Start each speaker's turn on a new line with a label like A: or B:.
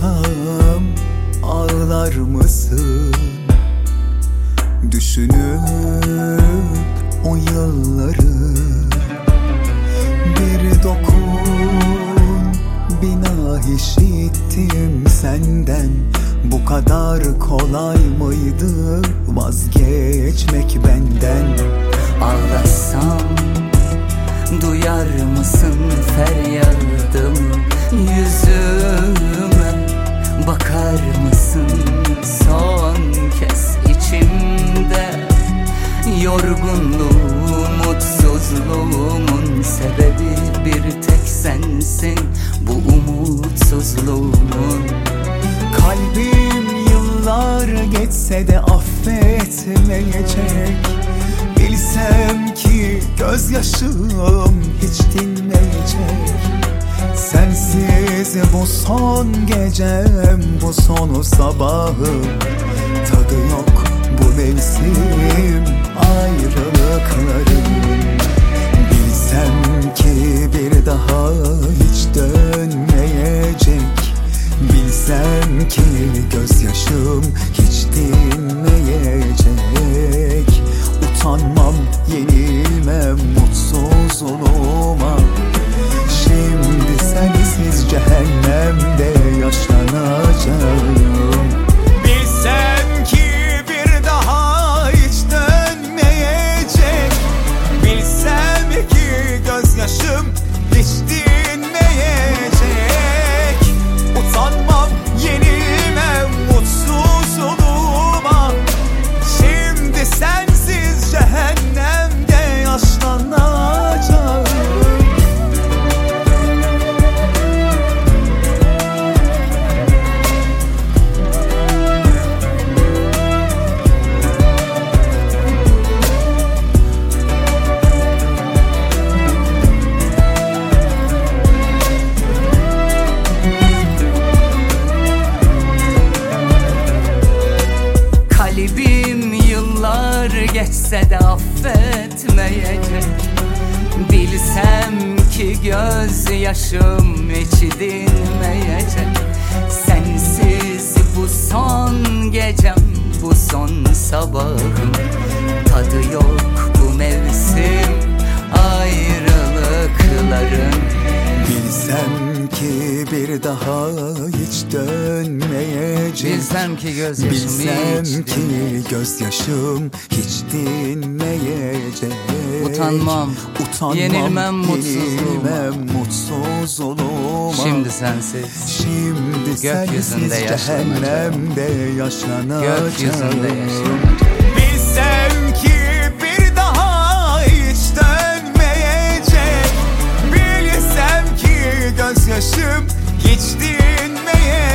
A: sorsam ağlar mısın? Düşünüp o yılları bir dokun, bina işittim senden. Bu kadar kolay mıydı vazgeçmek benden?
B: Ağlasam duyar mısın feryadımı? Yüzüme bakar mısın son kez? İçimde yorgunluğum, mutsuzluğumun sebebi bir tek sensin, bu umutsuzluğumun.
A: Kalbim yıllar geçse de affetmeyecek. Bilsem ki gözyaşım hiç dinmeyecek. Sensiz bu son gecem, bu son sabahım. Tadı yok bu mevsim ayrılıkların. Bilsem ki bir daha hiç dönmeyecek. Bilsem ki gözyaşım hiç dinmeyecek. Utanmam, yenilmem mutsuzluğuma. Şimdi sensiz cehennemde yaşlanacağım. Bilsem ki bir daha hiç dönmeyecek. Bilsem ki gözyaşım hiç dinmeyecek. Utanmam, yenilmem mutsuzluğuma. Şimdi sensiz cehennemde yaşlanacağım.
B: Kalbim yıllar geçse de affetmeyecek. Bilsem ki gözyaşım hiç dinmeyecek. Sensiz bu son gecem, bu son sabahım. Tadı yok bu mevsim ayrılıkların.
A: Bilsem ki bir daha hiç dönmeyecek.
B: Bilsem ki gözyaşım
A: Bilsem
B: hiç
A: ki gözyaşım hiç dinmeyecek.
B: Utanmam, yenilmem
A: mutsuzluğuma.
B: Şimdi sensiz,
A: Şimdi
B: gökyüzünde
A: sensiz cehennemde yaşlanacağım.
B: gökyüzünde yaşlanacağım.
A: Bilsem ki bir daha hiç dönmeyecek. Bilsem ki gözyaşım hiç dinmeyecek.